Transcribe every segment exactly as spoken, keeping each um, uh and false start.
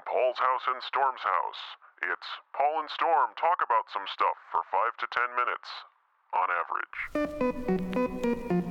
Paul's House and Storm's House. It's Paul and Storm talk about some stuff for five to ten minutes, on average.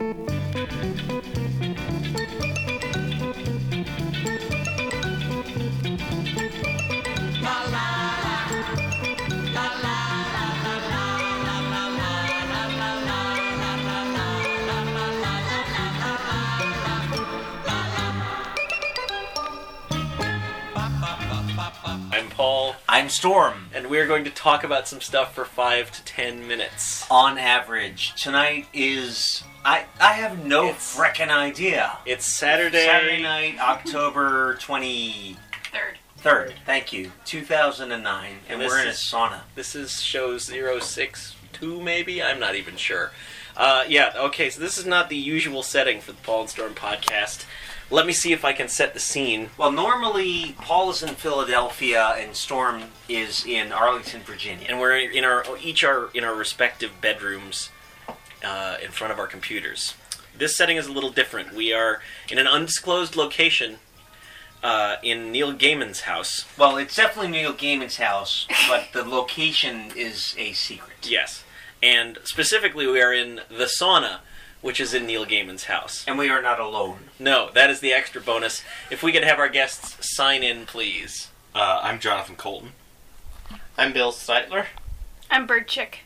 I'm Paul. I'm Storm. And we're going to talk about some stuff for five to ten minutes. On average. Tonight is... I I have no It's- frickin' idea. It's Saturday. Saturday night, October twenty-third. Third. Thank you. two thousand nine. And, And this we're in a is- sauna. This is show zero six two, maybe? I'm not even sure. Uh, yeah, okay, so this is not the usual setting for the Paul and Storm podcast. Let me see if I can set the scene. Well, normally, Paul is in Philadelphia and Storm is in Arlington, Virginia. And we're in our each are in our respective bedrooms uh, in front of our computers. This setting is a little different. We are in an undisclosed location uh, in Neil Gaiman's house. Well, it's definitely Neil Gaiman's house, but the location is a secret. Yes. And specifically, we are in the sauna, which is in Neil Gaiman's house. And we are not alone. No, that is the extra bonus. If we could have our guests sign in, please. Uh, I'm Jonathan Colton. I'm Bill Steitler. I'm Bird Chick.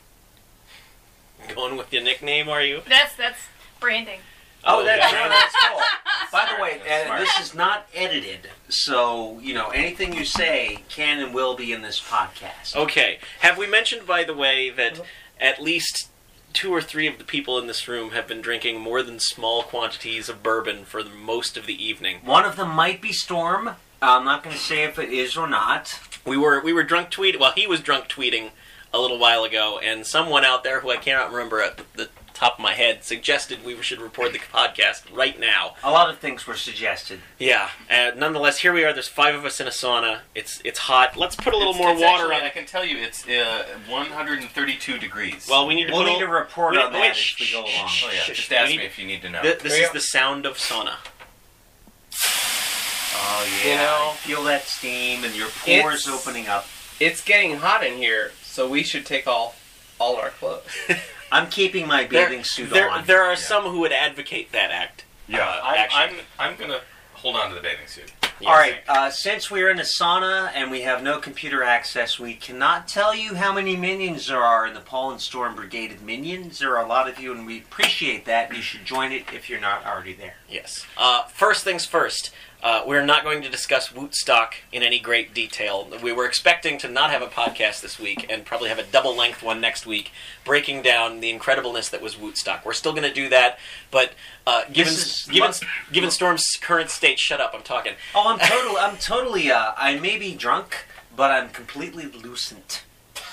Going with your nickname, are you? That's that's branding. Oh, Oh, that's, yeah. no, that's cool. By the way, That's uh, smart. this is not edited, so, you know, anything you say can and will be in this podcast. Okay. Have we mentioned, by the way, that at least two or three of the people in this room have been drinking more than small quantities of bourbon for the most of the evening? One of them might be Storm. I'm not going to say if it is or not. We were we were drunk tweeting. Well, he was drunk tweeting a little while ago, and someone out there who I cannot remember at the, the top of my head suggested we should record the podcast right now. A lot of things were suggested. Yeah. Uh, nonetheless, here we are. There's five of us in a sauna. It's it's hot. Let's put a little It's- more it's water actually, on I it. can tell you, it's uh, one hundred thirty-two degrees. Well, we need to We'll put need a, a report wait, on that wait, as we shh, go along. shh, oh yeah, shh, just we ask need- me if you need to know. Th- this There you is go. the sound of sauna. Oh, yeah. You know, I feel that steam and your pores it's- opening up. It's getting hot in here, so we should take off all our clothes. I'm keeping my bathing suit there, on. there are Yeah. some who would advocate that act. Yeah, uh, I'm, action. I'm, I'm going to hold on to the bathing suit. All right, uh, since we're in a sauna and we have no computer access, we cannot tell you how many minions there are in the Paul and Storm Brigade of Minions. There are a lot of you, and we appreciate that, and you should join it if you're not already there. Yes. Uh, first things first. Uh, we're not going to discuss Wootstock in any great detail. We were expecting to not have a podcast this week and probably have a double-length one next week, breaking down the incredibleness that was Wootstock. We're still going to do that, but uh, given This is given lo- given Storm's current state, shut up. I'm talking. Oh, I'm totally, I'm totally, uh, I may be drunk, but I'm completely lucent.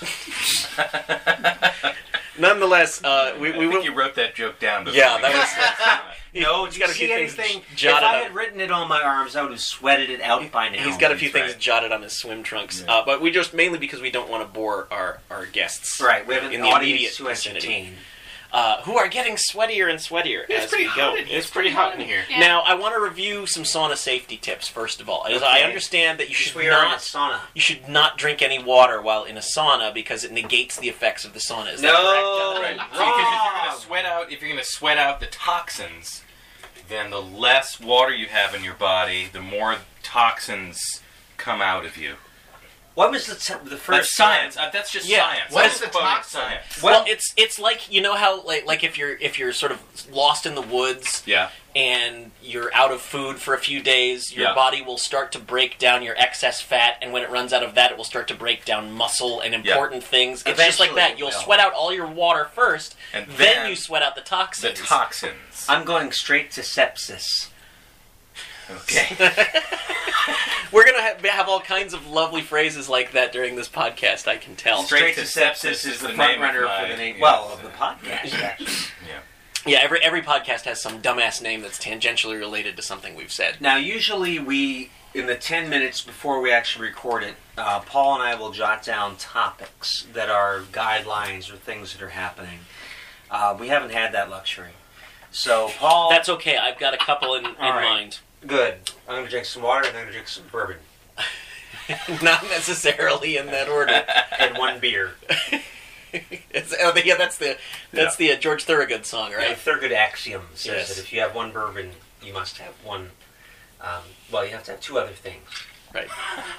Nonetheless, uh, we I we think will. you wrote that joke down. before Yeah, we that got was. No, he's got a few see things anything? jotted If I up. had written it on my arms, I would have sweated it out by now. He's got a few That's things right. jotted on his swim trunks, Yeah. uh, but we just mainly because we don't want to bore our, our guests. Right, we have an in the audience immediate to vicinity. entertain. Uh, who are getting sweatier and sweatier It's as pretty we hot go. in here. It's pretty hot in here. Yeah. Now, I want to review some sauna safety tips first of all. As I Okay. understand that you Because should we are in a not sauna. you should not drink any water while in a sauna because it negates the effects of the sauna. Is that No. correct, Right. Jonathan? See, 'cause if you're Wrong. going to sweat out, if you're going to sweat out the toxins, then the less water you have in your body, the more toxins come out of you. What was the, t- the first That's science. Uh, that's just Yeah. science. What I'm is the quoting toxin? Science. Well, it's it's like you know how like like if you're if you're sort of lost in the woods Yeah. and you're out of food for a few days, your Yeah. body will start to break down your excess fat, and when it runs out of that, it will start to break down muscle and important things. It's just like Eventually that. it You'll will. sweat out all your water first, And then, then you sweat out the The toxins. toxins. I'm going straight to sepsis. Okay. We're gonna have, have all kinds of lovely phrases like that during this podcast. I can tell. Straight Straight to to sepsis sepsis is is the the front name of runner my- for the name. yes. Well, of the podcast, actually. Yeah. Yeah, every every podcast has some dumbass name that's tangentially related to something we've said. Now, usually we, in the ten minutes before we actually record it, uh, Paul and I will jot down topics that are guidelines or things that are happening. Uh, we haven't had that luxury. So, Paul... That's okay. I've got a couple in, in All right. mind. Good. I'm going to drink some water and I'm going to drink some bourbon. Not necessarily in that order. And one beer. It's, oh, yeah, that's the that's the uh, George Thorogood song, The right? Thurgood axiom says Yes. that if you have one bourbon, you must have one. Um, well, you have to have two other things. Right.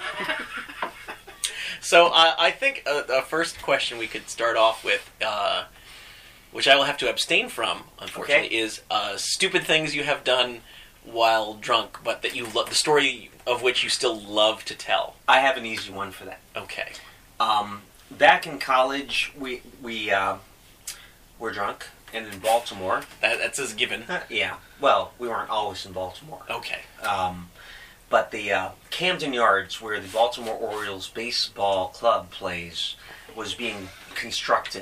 So uh, I think uh, the first question we could start off with, uh, which I will have to abstain from, unfortunately, Okay. is uh, stupid things you have done while drunk, but that you love the story of which you still love to tell. I have an easy one for that. Okay. Um, back in college, we we uh, were drunk, and in Baltimore. That, that's as given. Yeah. Well, we weren't always in Baltimore. Okay. Um, but the uh, Camden Yards, where the Baltimore Orioles baseball club plays, was being constructed.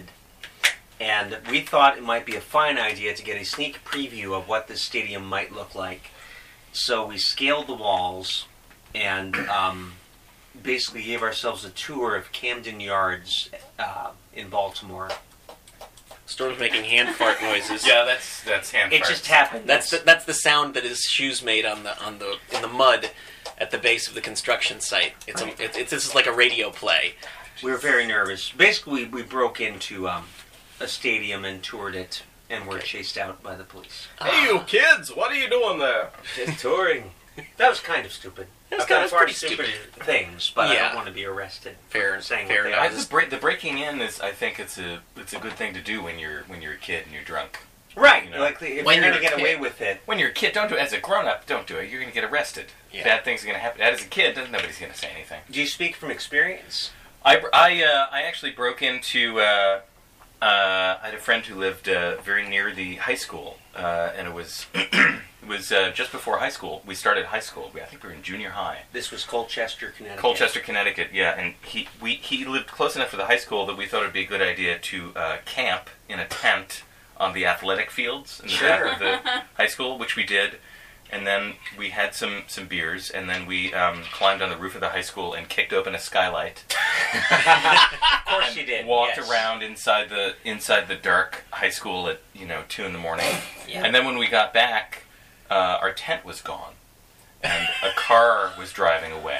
And we thought it might be a fine idea to get a sneak preview of what this stadium might look like. So we scaled the walls and um, basically gave ourselves a tour of Camden Yards uh, in Baltimore. Storm's making hand fart noises. Yeah, that's that's hand It farts. just happened. That's the, that's the sound that his shoes made on the on the in the mud at the base of the construction site. It's a, it's, it's this is like a radio play. We were very nervous. Basically, we broke into um, a stadium and toured it, and were Okay. chased out by the police. Hey, you kids! What are you doing there? Just touring. That was kind of stupid. That was I've kind done of far pretty stupider stupid. things, but I Yeah. don't want to be arrested. Fair, Saying fair what they enough. I just break, the breaking in is. I think it's a it's a good thing to do when you're when you're a kid and you're drunk. Right. You know, like if when you're going to you're get a away kid. with it. When you're a kid, don't do it. As a grown up, don't do it. You're going to get arrested. Yeah. Bad things are going to happen. As a kid, nobody's going to say anything. Do you speak from experience? I, I, uh, I actually broke into. Uh, uh, I had a friend who lived uh, very near the high school, uh, and it was it was uh, just before high school. We started high school. We, I think we were in junior high. This was Colchester, Connecticut. Colchester, Connecticut. Yeah, and he we he lived close enough to the high school that we thought it'd be a good idea to uh, camp in a tent on the athletic fields in the Sure. back of the high school, which we did. And then we had some, some beers, and then we um, climbed on the roof of the high school and kicked open a skylight. Of course you did. Walked yes. around inside the inside the dark high school at you know two in the morning. Yeah. And then when we got back, uh, our tent was gone, and a car was driving away.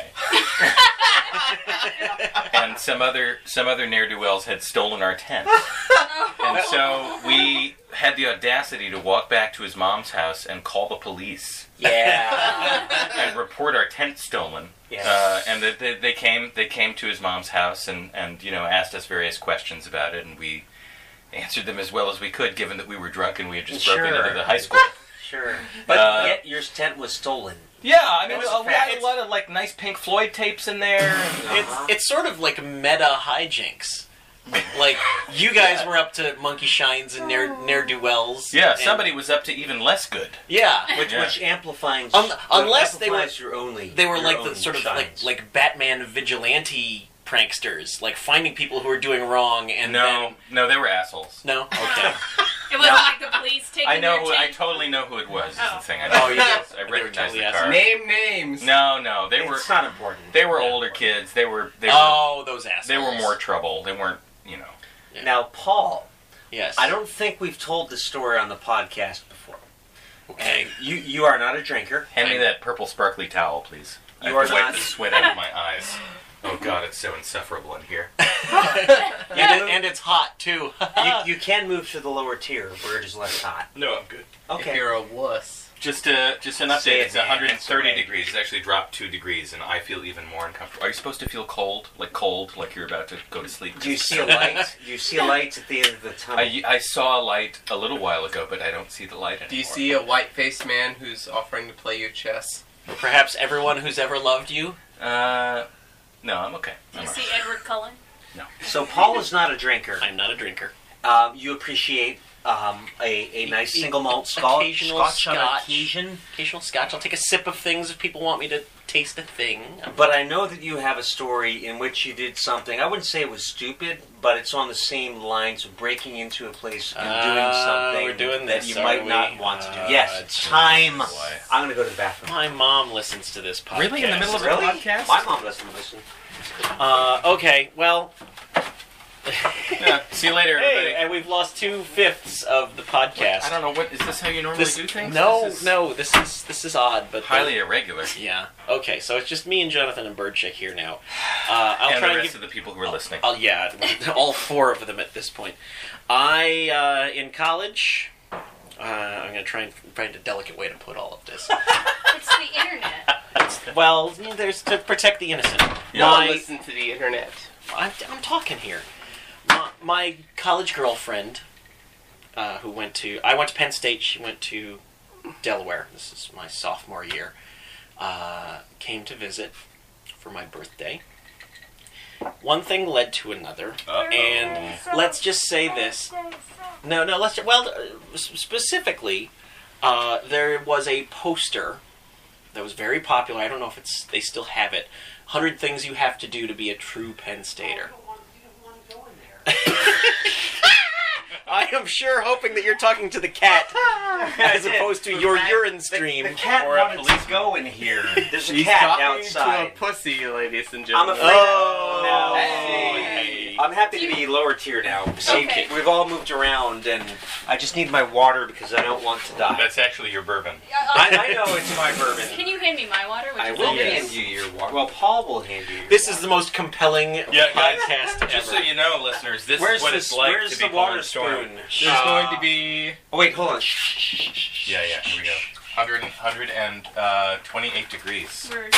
And some other some other ne'er do wells had stolen our tent. And so we had the audacity to walk back to his mom's house and call the police Yeah. and report our tent stolen. Yes. Uh, and the, the, they came they came to his mom's house and, and you know asked us various questions about it, and we answered them as well as we could, given that we were drunk and we had just broken Sure. into the high school. Sure. But Uh, yet your tent was stolen. Yeah, I mean, That's we a fact. had a lot of like nice Pink Floyd tapes in there. It's it's sort of like meta hijinks. Like you guys were up to monkey shines and ne'er ne'er do wells. Yeah, and- somebody was up to even less good. Yeah, Which, Yeah. which amplifying, Un- unless they were- amplifies your only. they were your like own the sort of like shines. like Batman vigilante pranksters, like finding people who are doing wrong and No, then no, they were assholes. no, okay. It wasn't like the police taking I know. your Who, I tent. totally know who it was. Is Oh. the thing. I know. Oh, you did? I They were recognized totally the assholes. car. Name names. No, no, they were It's not important. they were Not older important. kids. They were they were Oh, those assholes. they were more trouble. They weren't, you know. Now, Paul, Yes. I don't think we've told this story on the podcast before. Okay. And you you are not a drinker. Hand me that purple sparkly towel, please. I You have are to wipe not- the sweat out of my eyes. Oh God, it's so insufferable in here. and, it, and it's hot too. you, you can move to the lower tier where it is less hot. No, I'm good. If Okay. you're a wuss. Just a just an Say update. it, It's man. one hundred thirty That's right. degrees. It's actually dropped two degrees, and I feel even more uncomfortable. Are you supposed to feel cold, like cold, like you're about to go to sleep? Do you see a light? Do you see a light at the end of the tunnel? I, I saw a light a little while ago, but I don't see the light anymore. Do you see a white-faced man who's offering to play you chess? Perhaps everyone who's ever loved you. Uh, no, I'm okay. Do I'm you all see right. Edward Cullen? So Paul is not a drinker. I'm not a drinker. Um, you appreciate um, a, a nice E- single malt scotch, occasional scotch on scotch. occasion. Occasional scotch. I'll take a sip of things if people want me to taste a thing. But I know that you have a story in which you did something. I wouldn't say it was stupid, but it's on the same lines of breaking into a place and doing Ah, something we're doing that this, you are might we? not want to do. Ah, yes, it's time. boy. I'm going to go to the bathroom. My mom listens to this podcast. Really? In the middle of a Really? podcast? My mom doesn't listen. Uh, okay, well, Yeah, see you later, everybody. Hey, and we've lost two fifths of the podcast. I don't know what is this. How you normally This, do things? no, This is no. This is this is odd, but highly irregular. yeah. Okay, so it's just me and Jonathan and Birdchick here now. Uh, I'll and try the and rest give. of the people who are listening. Oh yeah, all four of them at this point. I uh, in college. Uh, I'm gonna try and find a delicate way to put all of this. It's the internet. It's, well, there's to protect the innocent. You don't My, listen to the internet. I'm, I'm talking here. My, my college girlfriend, uh, who went to, I went to Penn State. She went to Delaware. This is my sophomore year. Uh, came to visit for my birthday. One thing led to another, and let's just say this. No, no, let's just, well, uh, specifically, uh, there was a poster that was very popular. I don't know if it's they still have it. one hundred Things You Have to Do to Be a True Penn Stater. I am sure hoping that you're talking to the cat as opposed to your urine stream. The, the cat Or a wanted to policeman. go in here. There's a She's cat talking outside. to a pussy, ladies and I'm gentlemen. afraid. Oh, no. hey. I'm happy to be lower tier now. See, Okay. we've all moved around, and I just need my water because I don't want to die. That's actually your bourbon. I, I know it's my bourbon. Can you hand me my water? Which I is will yours? hand you your water. Well, Paul will hand you your This water. is the most compelling Yeah, guys, podcast Just ever. so you know, listeners, this Where's is what the, it's like where's to be the water Polar Storm. spoon? There's Uh, going to be. Oh, wait, hold on. Yeah, yeah, here we go. one hundred, one hundred twenty-eight degrees. Word.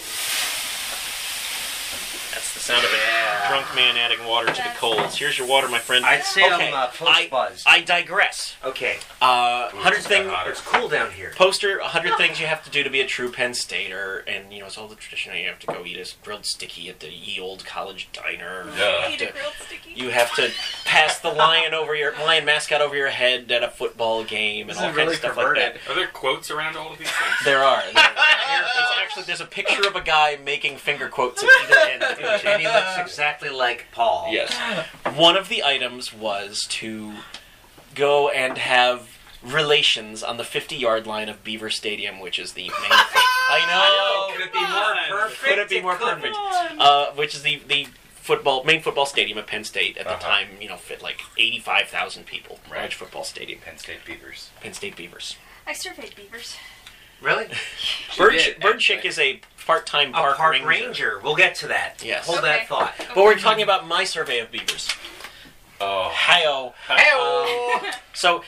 That's the sound of Yeah. a drunk man adding water to the That's coals. Here's your water, my friend. I'd say Okay, I'm uh, I, post-buzzed. I digress. Okay. Uh, one hundred it's thing got hotter. It's cool down here. poster, one hundred things you have to do to be a true Penn Stater, and you know it's all the tradition. You have to go eat a grilled sticky at the ye old college diner. Yeah. You have Eat a to, grilled sticky. you have to pass the lion over your lion mascot over your head at a football game and This all is kinds really of stuff perverted. like that. Are there quotes around all of these things? There are. There, there is actually there's a picture of a guy making finger quotes at either end of each. And he looks exactly like Paul. Yes. One of the items was to go and have relations on the fifty-yard line of Beaver Stadium, which is the main. I know. Could it be more perfect? Could it be more couldn't. perfect? Uh, which is the the football main football stadium at Penn State at the Uh-huh. time. You know, fit like eighty-five thousand people. Right. Large football stadium. Penn State Beavers. Penn State Beavers. I surveyed beavers. Really? Bird, did, Bird actually. Chick is a part-time A park, park ranger. ranger. We'll get to that. Yes. Hold Okay. that thought. But we're talking about my survey of beavers. Oh. Hi-oh. Hi-oh. Um, so,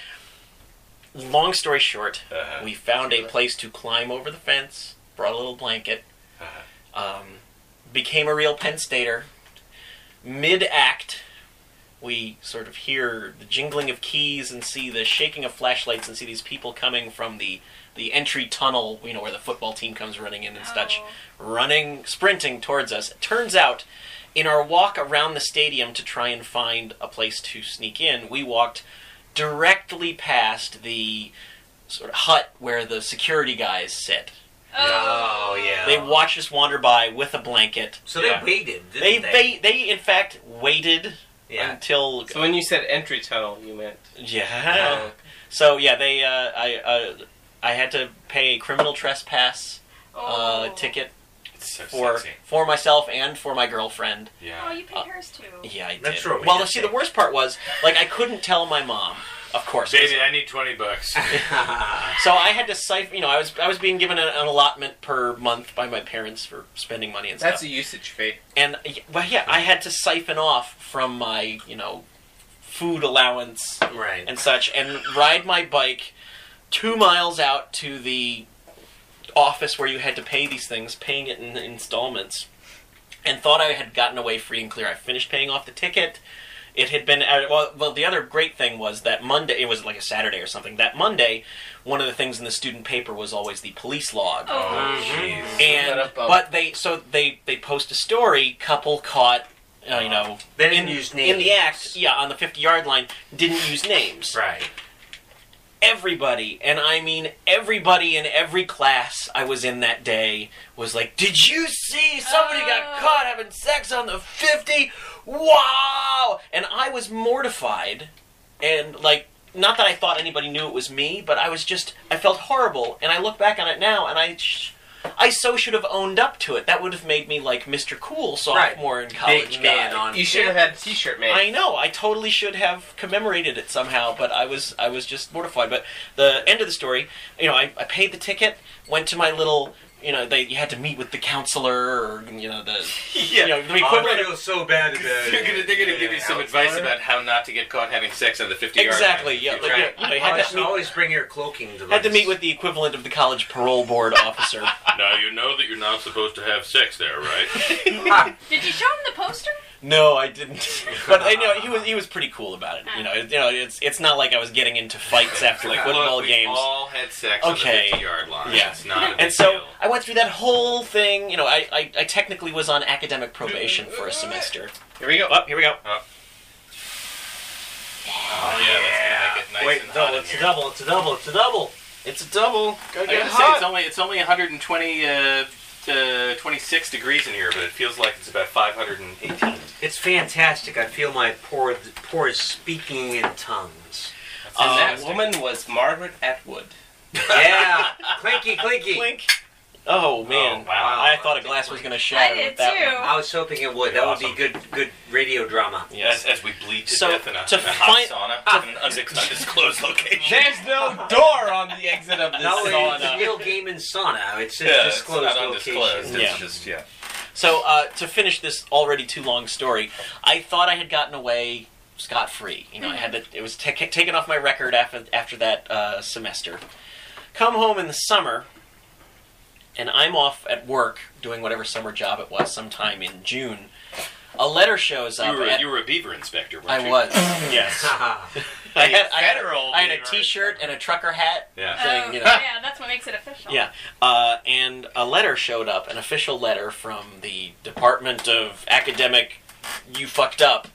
long story short, Uh-huh. we found a place to climb over the fence, brought a little blanket, Uh-huh. um, became a real Penn Stater. Mid-act, we sort of hear the jingling of keys and see the shaking of flashlights and see these people coming from the, the entry tunnel, you know, where the football team comes running in and such, Oh. running, sprinting towards us. It turns out, in our walk around the stadium to try and find a place to sneak in, we walked directly past the sort of hut where the security guys sit. Oh, yeah. They watched us wander by with a blanket. So Yeah. they waited, didn't They, they? they, they, in fact, waited Yeah. until... So when you said entry tunnel, you meant. Yeah. Oh. So, yeah, they, uh, I, uh, I had to pay a criminal trespass uh, Oh. ticket It's so for sexy. for myself and for my girlfriend. Oh, Yeah. you paid Uh, hers too. Yeah, I That's did. what we well, had see, to the worst part was, like, I couldn't tell my mom, of course. Baby, I need twenty bucks. So I had to siphon, you know, I was I was being given an, an allotment per month by my parents for spending money and That's stuff. a usage fee. And, well, yeah, I had to siphon off from my, you know, food allowance Right. and such and ride my bike two miles out to the office where you had to pay these things, paying it in installments, and thought I had gotten away free and clear. I finished paying off the ticket. It had been, uh, well, well, the other great thing was that Monday, it was like a Saturday or something, that Monday, one of the things in the student paper was always the police log. Oh. Oh, jeez. And, Ba-da-bum. but they, so they, they post a story, couple caught, uh, you know, They didn't in, use in names. the act, yeah, on the fifty-yard line, didn't use names. Right. Everybody, and I mean everybody in every class I was in that day was like, did you see somebody got Oh. caught having sex on the fifty? Wow! And I was mortified, and like, not that I thought anybody knew it was me, but I was just, I felt horrible, and I look back on it now, and I, sh- I so should have owned up to it. That would have made me like Mister Cool sophomore in college. Big man guy. on You should have had a T-shirt made. I know. I totally should have commemorated it somehow, but I was I was just mortified. But the end of the story, you know, I, I paid the ticket, went to my little, you know, they you had to meet with the counselor, or you know the you know the equivalent of so bad They're gonna, they're gonna give you some advice about how not to get caught having sex on the fifty-yard line. exactly yeah. Like, you know, you know, you had Always, to meet, always bring your cloaking device. had to meet with the equivalent of the college parole board officer. Now you know that you're not supposed to have sex there, right? Did you show him the poster? No, I didn't. But I know he was he was pretty cool about it. You know, it, you know, it's it's not like I was getting into fights after Like, football look, we games. all had sex Okay. on the fifty-yard line. Yeah. It's not a big And so deal. I went through that whole thing. You know, I, I, I technically was on academic probation for a semester. Here we go. Oh, here we go. Oh, yeah, that's gonna make it nice Wait, and double, hot in it's here. a double, it's a double, it's a double. It's a double. Gotta I get gotta say, hot. it's only it's only one hundred twenty, uh, uh, twenty-six degrees in here, but it feels like it's about five hundred eighteen. It's fantastic. I feel my pores, pores speaking in tongues. And Um, that woman was Margaret Atwood. Yeah, clinky, clinky. Clink. Oh man! Oh, wow. I thought a glass was gonna shatter I did with that too. one. I was hoping it would. That would Awesome. be good, good radio drama. Yes. As, as we bleed to So, death in a, to in a hot find- sauna in an undis- undisclosed location. There's no door on the exit of this No, it's sauna. Neil Gaiman's sauna. It's a Yeah, it's disclosed not location. undisclosed. It's Yeah. just, yeah. So uh, to finish this already too long story, I thought I had gotten away scot free. You know, I had to, it was ta taken off my record after after that uh, semester. Come home in the summer, and I'm off at work doing whatever summer job it was, sometime in June. A letter shows up. You were, at- you were a beaver inspector, weren't I you? was. Yes. Haha. I had, I had, federal I had a beaver T-shirt and a trucker hat. Yeah. Oh, Thing, you know. yeah, that's what makes it official. Yeah, uh, and a letter showed up, an official letter from the Department of Academic, you fucked up,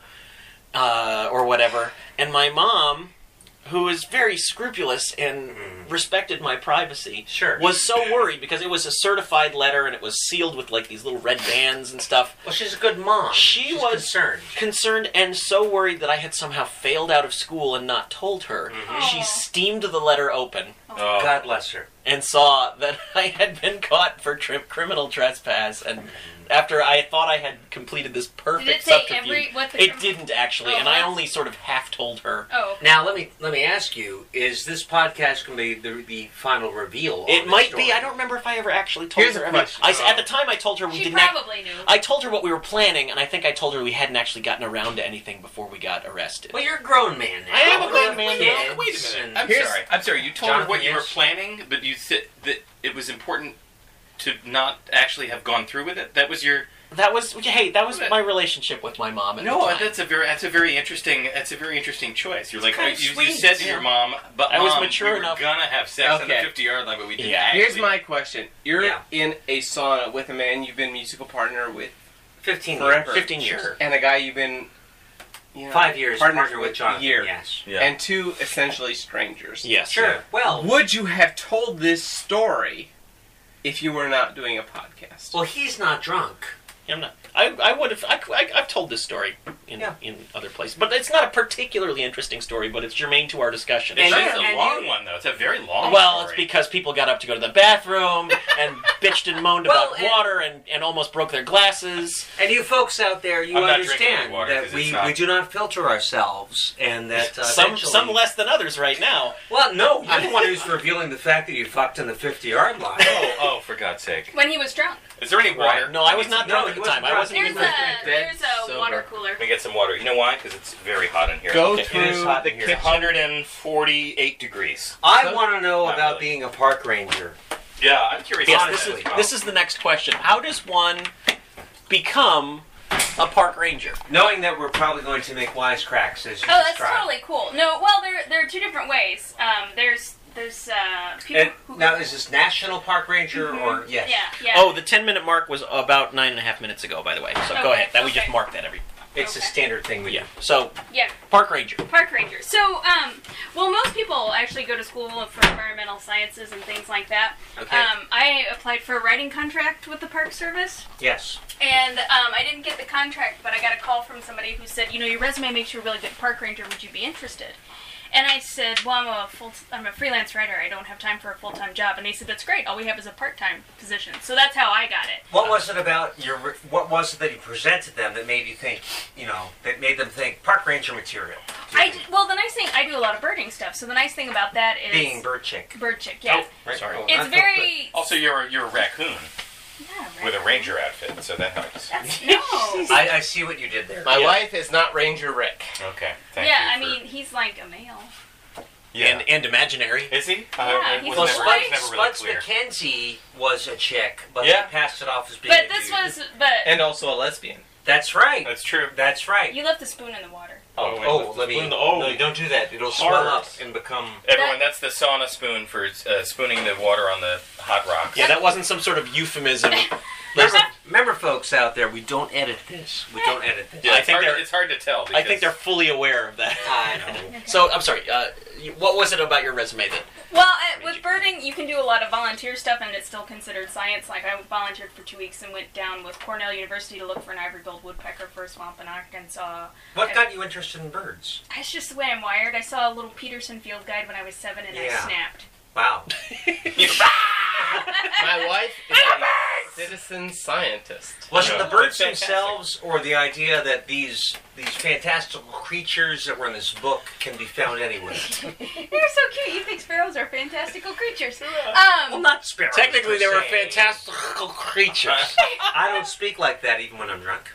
uh, or whatever. And my mom, who was very scrupulous and respected my privacy, Sure. was so worried because it was a certified letter and it was sealed with like these little red bands and stuff. Well, she's a good mom. She She's was concerned. concerned and so worried that I had somehow failed out of school and not told her. She Aw. steamed the letter open Oh, God bless her. and saw that I had been caught for tri- criminal trespass. And after I thought I had completed this perfect Did it say subterfuge, every what the it didn't actually, Oh, and I that's- only sort of half told her. Oh, okay. Now let me let me ask you: is this podcast going to be the, the final reveal? on It this might story? be. I don't remember if I ever actually told Here's her. a I mean, question. I s- at the time I told her we She didn't. act- probably knew. I told her what we were planning, and I think I told her we hadn't actually gotten around to anything before we got arrested. Well, you're a grown man now. I am a You grown have man kids now. wait a minute. and- I'm Here's- sorry. I'm sorry. You told Jonathan, her what you were yes? planning, but you said that it was important to not actually have gone through with it. That was your. That was hey. That was Wait a my relationship with my mom. At No, the time. that's a very that's a very interesting that's a very interesting choice. You're like kinda you, you sweet, said to yeah. your mom, but I was Mom, mature we were enough- gonna have sex on the Okay. fifty yard line, but we didn't. Yeah. Actually. Here's my question. You're Yeah. in a sauna with a man you've been musical partner with Fifteen forever. years. fifteen years. Sure. and a guy you've been you know, Five years partners partner with Jonathan. a year. Yes. Yeah. And two essentially strangers. Yes. Sure. Yeah. Well, Would you have told this story if you were not doing a podcast? well, he's not drunk. I'm not. I, I would have. I, I, I've told this story in Yeah. in other places, but it's not a particularly interesting story. But it's germane to our discussion. It's And just you- a and long you- one though. It's a very long. well, story. it's because people got up to go to the bathroom and bitched and moaned Well, about and- water and, and almost broke their glasses. And you folks out there, you I'm not drinking understand any water that 'cause we, it's not- we do not filter ourselves, and that uh, some eventually- some less than others right now. Well, no, you're the one who's revealing the fact that you fucked in the fifty-yard line. Oh, oh, for God's sake! When he was drunk. Is there any water? No, I was not No, drunk he at the wasn't time. I drunk. wasn't There's even. a dead there's a sober. water cooler. Let me get some water. You know why? Because it's very hot in here. Go Okay. It is through hot the in here. kitchen. one hundred forty-eight degrees. I So- want to know Not about really. being a park ranger. Yeah, I'm curious. Yes, about this that is as well. this is the next question. How does one become a park ranger? Knowing that we're probably going to make wisecracks as you Oh, that's described. totally cool. No, well, there there are two different ways. Um, there's there's uh, people And who now, is this National Park Ranger or yes? yeah yeah. Oh, the ten minute mark was about nine and a half minutes ago. By the way, so go Okay, ahead. That we just okay. marked that every. It's a Okay. standard thing we Yeah. do. So yeah. park ranger. Park ranger. So, um, well, most people actually go to school for environmental sciences and things like that. Okay. Um, I applied for a writing contract with the Park Service, Yes. and um, I didn't get the contract, but I got a call from somebody who said, you know, your resume makes you a really good park ranger. Would you be interested? And I said, well, I'm a full, I'm a freelance writer. I don't have time for a full-time job. And they said, that's great. All we have is a part-time position. So that's how I got it. What was it about your? What was it that you presented them that made you think? You know, that made them think park ranger material. I d- well, the nice thing, I do a lot of birding stuff. So the nice thing about that is Being bird chick. bird chick. Yeah, Right. Sorry. Oh, it's not so very. Also, you're you're a raccoon Yeah, right. with a ranger outfit, so that helps. That's, no. good. I, I see what you did there. My Yeah. wife is not Ranger Rick. Okay. Thank yeah, I you for- mean, he's like a male. yeah. And, and imaginary. Is he? Yeah, it he's was Well, a never, boy. it was Spuds, never really Spuds clear. McKenzie was a chick, but Yeah. they passed it off as being But a this dude. was, but And also a lesbian. That's right. That's true. That's right. you left the spoon in the water. Oh, Oh, wait, oh, let's- let me. spoon the- oh. No, don't do that. It'll Hard. swell up and become. Everyone, that's the sauna spoon for uh, spooning the water on the hot rocks. Yeah, that wasn't some sort of euphemism. Remember, remember, folks out there, we don't edit this. We don't edit this. Yeah, I it's, think hard, they're- it's hard to tell. I Because think they're fully aware of that. I know. So, I'm sorry, uh, you- what was it about your resume that... Well, I, with birding, you can do a lot of volunteer stuff, and it's still considered science. Like, I volunteered for two weeks and went down with Cornell University to look for an ivory-billed woodpecker for a swamp in Arkansas. What got you interested in birds? That's just the way I'm wired. I saw a little Peterson field guide when I was seven, and Yeah. I snapped. Wow. My wife is a citizen scientist. Was it No, the birds that's fantastic. themselves, or the idea that these these fantastical creatures that were in this book can be found anywhere? You're so cute. You think sparrows are fantastical creatures. Well, Um, not sparrows. Technically, per they were se. fantastical creatures. I don't speak like that even when I'm drunk.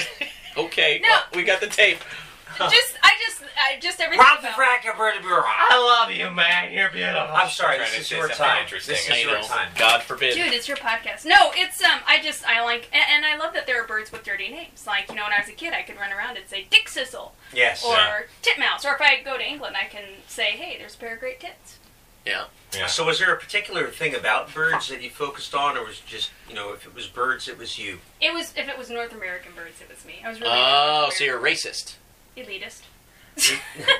Okay, No. well, we got the tape. just, I just, I just everything Round the about. frack, your bird bureau. I love you, man. You're beautiful. I'm sorry, Trying this to is say your something time. interesting. This I is your know. time. God forbid. Dude, it's your podcast. No, it's um. I just I like and, and I love that there are birds with dirty names. Like, you know, when I was a kid, I could run around and say Dick Sissel Yes. or Yeah. Titmouse, or if I go to England, I can say, hey, there's a pair of great tits. Yeah. Yeah. So was there a particular thing about birds that you focused on, or was it just, you know, if it was birds, it was you? It was if it was North American birds, it was me. I was really Oh, North so you're a racist. American. elitist. so,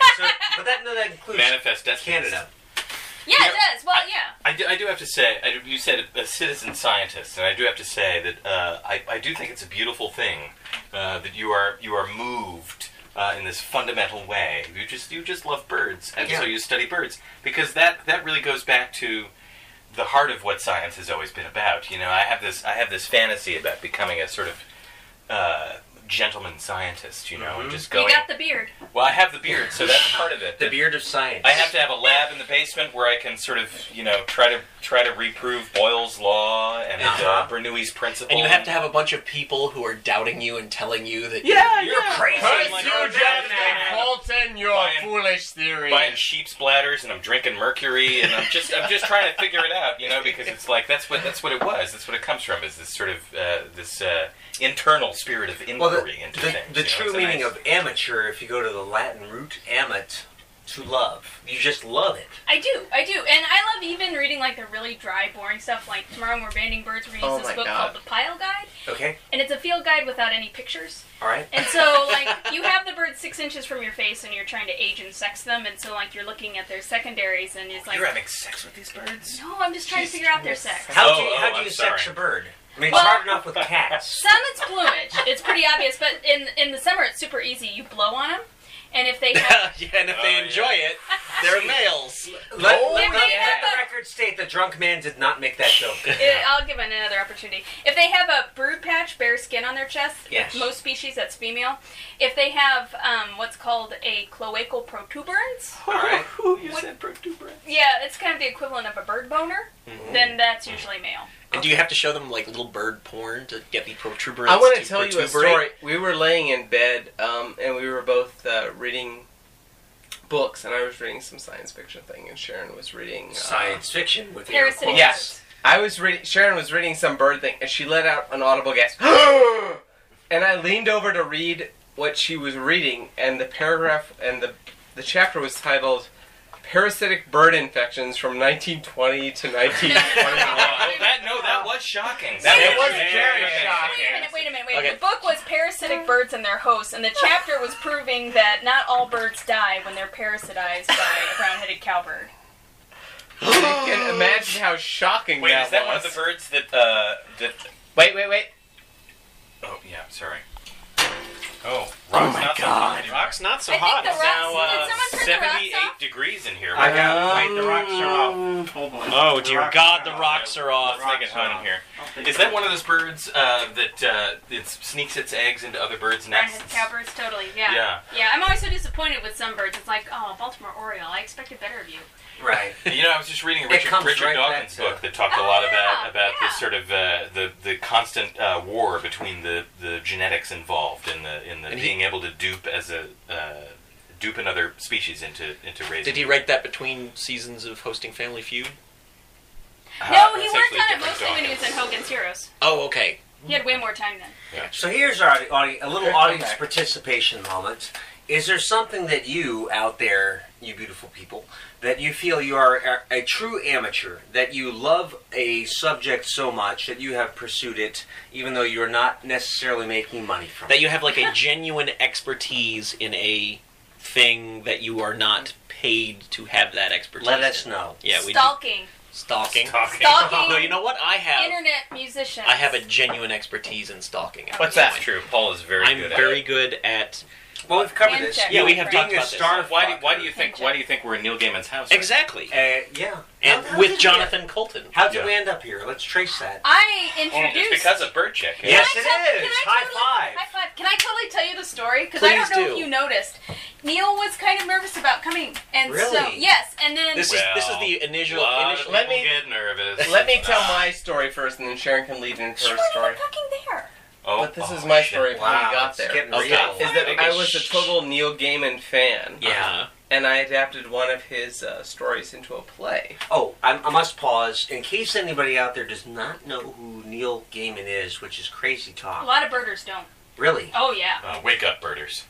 but that, no, that includes Manifest destiny. Canada. Yeah, Yeah, it does. Well, yeah. I do, I do have to say, I do, you said a citizen scientist, and I do have to say that uh, I, I do think it's a beautiful thing uh, that you are you are moved uh, in this fundamental way. You just you just love birds, and Yeah. so you study birds because that that really goes back to the heart of what science has always been about. You know, I have this I have this fantasy about becoming a sort of uh, gentleman scientist. You know, Mhm. and just You going. got the beard. Well, I have the beard, so that's part of it. The beard of science. I have to have a lab in the basement where I can sort of, you know, try to try to reprove Boyle's law and Uh-huh. uh, Bernoulli's principle. And you have to have a bunch of people who are doubting you and telling you that yeah, You're crazy. Curse Like, you, you're Jack mad. Colton, your Buying- foolish theory. buying sheep's bladders and I'm drinking mercury and I'm just I'm just trying to figure it out, you know, because it's like that's what that's what it was. That's what it comes from. Is this sort of uh, this uh, internal spirit of inquiry Well, the, into the, things. the you know, true it's a meaning nice- of amateur, if you go to the Latin root amat, to love. You just love it. I do, I do, and I love even reading like the really dry, boring stuff. Like tomorrow, when we're banding birds. We're gonna Oh use this my book God. called The Pile Guide, Okay? and it's a field guide without any pictures. All right? And so, like, you have the bird six inches from your face, and you're trying to age and sex them, and so, like, you're looking at their secondaries, and it's like, You're having sex with these birds? no, I'm just trying to figure out their sex. How do Oh, you, how oh, do I'm you sex sorry. a bird? I mean, Well- it's hard enough with cats. Some it's plumage. It's pretty obvious, but in in the summer it's super easy. You blow on them, and if they have, yeah, and if Oh, they yeah. enjoy it, they're males. Let, Oh, let, yeah. let the record state the drunk man did not make that joke. it, I'll give it another opportunity. If they have a brood patch, bare skin on their chest, Yes. most species that's female. If they have um, what's called a cloacal protuberance, All right? You said protuberance. yeah, it's kind of the equivalent of a bird boner. Mhm. Then that's usually male. And do you have to show them like little bird porn to get the protuberance? I want to to tell you a protuberate? story. We were laying in bed, um, and we were both uh, reading books, and I was reading some science fiction thing, and Sharon was reading uh, Science fiction with air Parasitic quotes. Yes. I was reading. Sharon was reading some bird thing, and she let out an audible gasp. And I leaned over to read what she was reading, and the paragraph and the the chapter was titled "Parasitic Bird Infections from nineteen twenty to nineteen twenty-one." that no, that was shocking. That It was very, very very shocking. Wait a minute, wait a minute, wait a Okay. minute. The book was Parasitic Birds and Their Hosts, and the chapter was proving that not all birds die when they're parasitized by a brown-headed cowbird. You can imagine how shocking Wait, that is that was. one of the birds that uh that? Wait, wait, wait. Oh yeah, sorry. Oh, Oh Rock's my not so- God. Rock Rock's not so I think hot. The It's Rock's- now, did uh, someone turn The Rocks seventy-eight off? degrees in here. I got Um, wait, the rocks are off. Hold on. Oh, The dear rocks God, are the off. rocks are off. Let's make it hot in here. Is that one of those birds uh, that uh, it sneaks its eggs into other birds' nests? Cowbirds, totally. Yeah. Yeah. Yeah. I'm always so disappointed with some birds. It's like, oh, Baltimore Oriole. I expected better of you. Right. You know, I was just reading a It Richard, comes Richard right back Dawkins to- book that talked a Oh, lot yeah, about about yeah. this sort of uh, the the constant uh, war between the, the genetics involved in the in the And he- being able to dupe as a uh, dupe another species into into raising. Did he write that between seasons of hosting Family Feud? Uh, No, he that's worked actually on it different mostly when he was Dawkins. in Hogan's Heroes. Oh, okay. He had way more time then. So here's our audi- a little Good audience comeback. participation moment. Is there something that you out there, you beautiful people, that you feel you are a, a true amateur, that you love a subject so much that you have pursued it, even though you're not necessarily making money from That it? you have like a genuine expertise in a thing that you are not paid to have that expertise. Let us in. know. Yeah, we Stalking. do. Stalking. Stalking. Stalking. No, you know what? I have. Internet musicians. I have a genuine expertise in stalking. What's that? True. Paul is very I'm good very good at. Well, we've covered Hand this. check. Yeah, we have Being talked a about this. star at it. Why do, fucker. why do you think why do you think we're in Neil Gaiman's house? Exactly. Uh, yeah. And How- how with did we- Jonathan Colton. How did Yeah. we end up here? Let's trace that. I Oh, introduced. it's because of Bird Chick. Can Yes, I it tell- is. Can I High totally, five. High five. Can I totally tell you the story? Because I Please don't know do. if you noticed. Neil was kind of nervous about coming, and so Really? yes, and then This is this is the initial. A lot initial of Let people me- get nervous. Let me tell my story first, and then Sharon can lead into she her wasn't story. even fucking there. Oh, But this oh, is my shit. story of how Wow, we got it's there. getting Okay. real. Is that Okay, I was a shh. total Neil Gaiman fan, Yeah. Uh-huh. and I adapted one of his uh, stories into a play. Oh, I, I must pause. In case anybody out there does not know who Neil Gaiman is, which is crazy A talk. lot of birders don't. Really? Oh yeah. Uh, wake up, birders.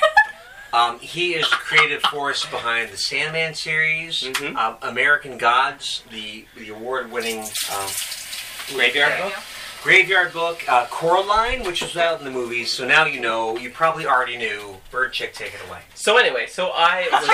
Um, he is the creative force behind the Sandman series, Mhm. um, American Gods, the, the award-winning um, Graveyard There you Book? go. Graveyard Book, uh, Coraline, which was out in the movies. So now you know. You probably already knew. Bird Chick, take it away. So anyway, so I was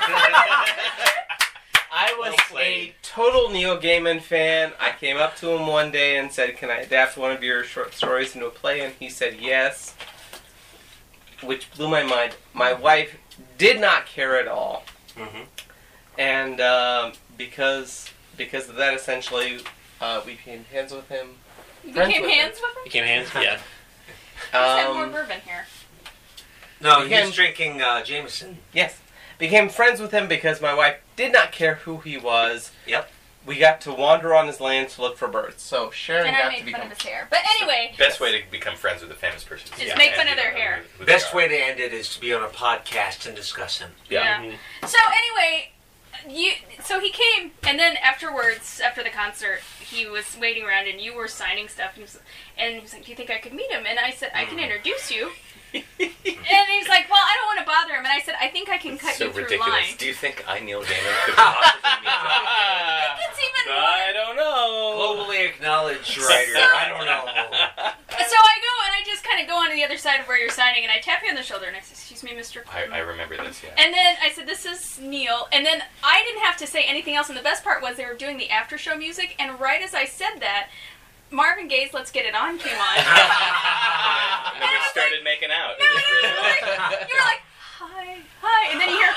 I was Well a played. total Neil Gaiman fan. I came up to him one day and said, "Can I adapt one of your short stories into a play?" And he said yes, which blew my mind. My wife did not care at all, Mm-hmm. and um, because because of that, essentially, uh, we became hands with him. You Friends became with hands with him. Became hands. Yeah. Let's have more Um, bourbon here. No, Again- he's drinking uh, Jameson. yes, became friends with him because my wife did not care who he was. Yep. We got to wander on his land to look for birds. So Sharon And I got to made fun become of his hair. But anyway, Best way to become friends with a famous person Is make fun and of their you don't know hair. who they Best are. way to end it is to be on a podcast and discuss him. yeah. Mhm. So anyway, you so he came, and then afterwards, after the concert, he was waiting around, and you were signing stuff, and he was, and he was like, "Do you think I could meet him?" And I said, "I can introduce you." And he's like, "Well, I don't want to bother him." And I said, "I think I can cut So you through ridiculous. line." Do you think I, Neil Gaiman, could possibly meet him? It's even more. I don't know. Globally acknowledged writer. I don't know. So I go and I just kind of go onto the other side of where you're signing, and I tap you on the shoulder, and I say, "Excuse me, Mister I, Clinton." I remember this, yeah. And then I said, "This is Neil." And then I didn't have to say anything else. And the best part was they were doing the after show music. And right as I said that, Marvin Gaye's "Let's Get It On" came on. And then we started making out. No, It was no, really- no, like, you're like, "Hi, hi," and then you hear,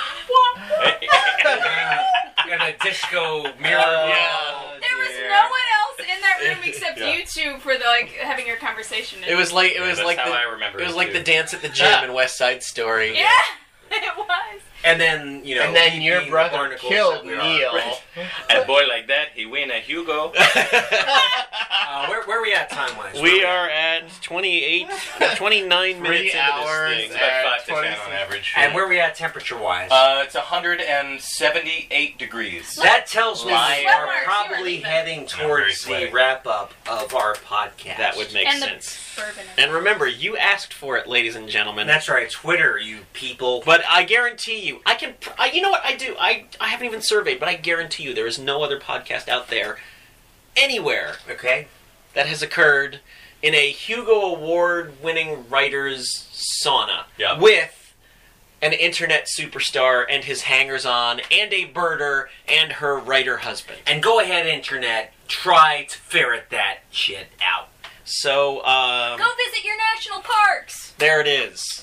"Wah." And a disco mirror. Uh, Yeah. There was dear. no one else in that room except Yeah. you two for the like having your conversation. It was like it Yeah, was that's like how the I remember it was it, like too. the dance at the gym in West Side Story. yeah, it was. And then, you know. and then we your being the brother barnacles killed that we are. Neil. And a boy like that, he win a Hugo. Uh, where, where are we at time-wise? Where We are at twenty-eight, twenty-nine Three minutes into hours this thing. It's about at five to ten twenty on average. And where are we at temperature-wise? Uh, it's one hundred seventy-eight degrees. that tells me Liar. we Sweat are marks, you were probably leaving. heading very towards the sweaty. wrap-up of our podcast. That would make And the sense. bourbon. And remember, you asked for it, ladies and gentlemen. That's right, Twitter, you people. But I guarantee you, I can. pr- I, you know what I do? I I haven't even surveyed, but I guarantee you, there is no other podcast out there, anywhere, Okay? that has occurred in a Hugo Award-winning writer's sauna Yeah. with an internet superstar and his hangers-on, and a birder and her writer husband. And go ahead, Internet, try to ferret that shit out. So, um, Go visit your national parks. there it is.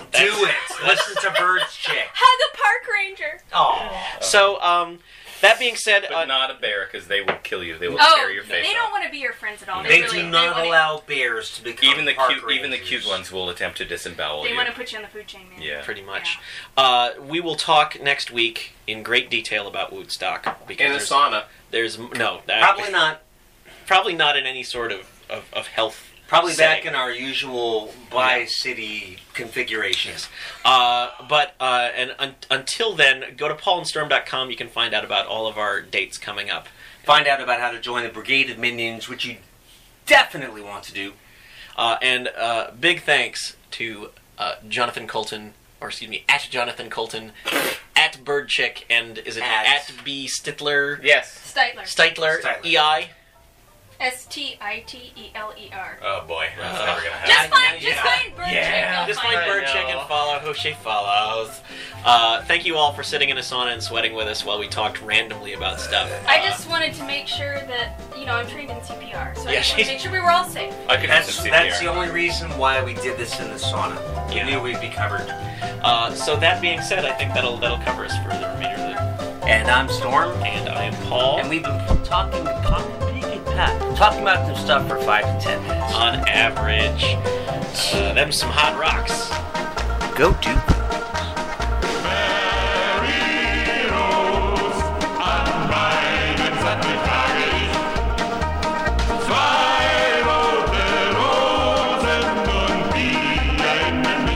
Do it. Listen to Bird's Chick. Hug a park ranger. Oh. So, um, that being said, But uh, not a bear, because they will kill you. They will Oh, tear your face they off. don't want to be your friends at all. They, They really, do they not wanna, allow bears to become Even the park cute, even the rangers. cute ones will attempt to disembowel They you. want to put you on the food chain, man. Yeah. pretty much. Uh, we will talk next week in great detail about Woodstock because In a there's, sauna. there's no that, Probably not. probably not in any sort of of, of health. Probably back setting. in our usual bi-city configuration. Uh, but uh, and un- until then, go to paul and storm dot com. You can find out about all of our dates coming up. Find out about how to join the Brigade of Minions, which you definitely want to do. Uh, and uh, big thanks to uh, Jonathan Colton, or excuse me, at Jonathan Colton, at Birdchick, and is it At- at, B Stitler? Yes. Steitler. Steitler, Steitler. E I. S T I T E L E R. Oh boy, that's Uh, never gonna happen. Just now find, you just got find Bird Yeah. Chick. You'll Just find find I it. Birdchick know. and follow who she follows. Uh, thank you all for sitting in a sauna and sweating with us while we talked randomly about stuff. I Uh, just wanted to make sure that, you know, I'm trained in C P R, so I Yeah, just wanted she's- to make sure we were all safe. I could do That's some that's C P R. the only reason why we did this in the sauna. We Yeah. knew we'd be covered. uh, so that being said, I think that'll that'll cover us for the remainder of And I'm Storm, the. And I am Paul. and we've been talking, talking, talking about some stuff for five to ten minutes. On average, uh, them some hot rocks. Go to. Zwei rote Rosen und wie ein